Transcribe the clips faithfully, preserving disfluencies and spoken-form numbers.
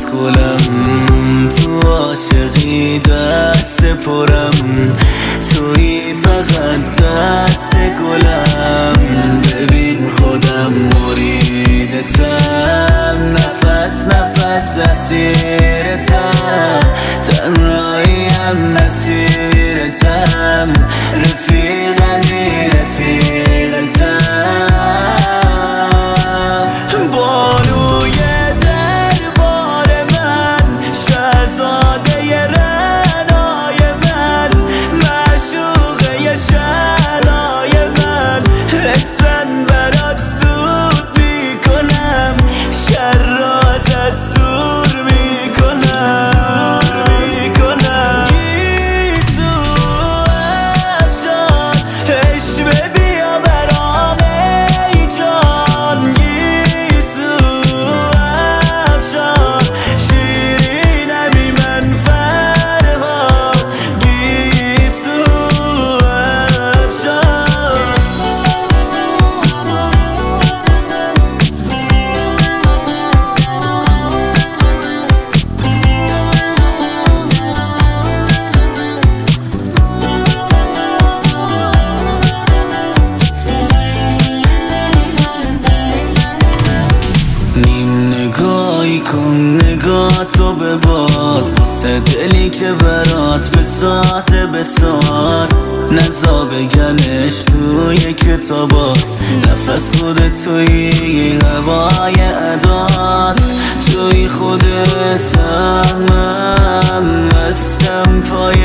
گلم، تو عاشقی دست پرم، تویی فقط دست گلم. ببین خودم مریدتم، نفس نفس اسیرتم، تنهاییم مسیرتم، رفیقمی رفیقتم. بانوی دربار من، شهزاده رعنای من، معشوقه شعلای من، اسفن برات دود میکنم، شر را ازت دور میکنم. گیسو افشان عشوه بیا برام ای جان، گیسو افشان شیرینمی من فرهاد، گیسو افشان. نیم نگاهی کن نگاه تو بباز، واسه دلی که برات بسازه بساز، نزا بگنش توی کتاباست، نفس خود توی هوای اداست، توی خود سهمم، هستم پای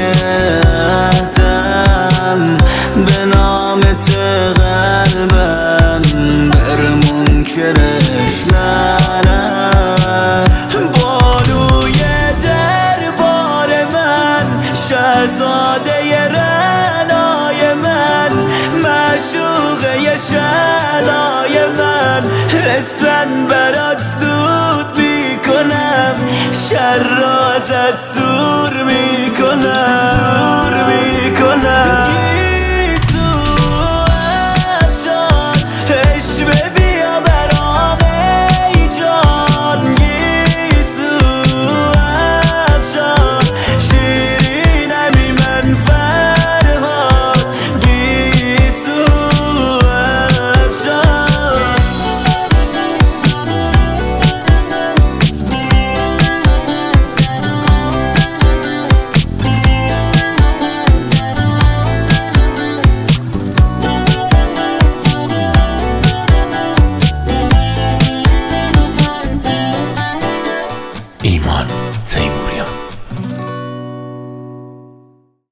عهدم، به نامت قلبم بر منکرش لعنت. بانوی دربار من، شهزاده رعنای من، معشوقه شعلای من، اسفن برات دود میکنم، شر را ازت دور میکنم. گیسو افشان عشوه بیا برام ای جان، گیسو افشان شیرینمی من فرهاد، گیسو افشان. ایمان تیمور.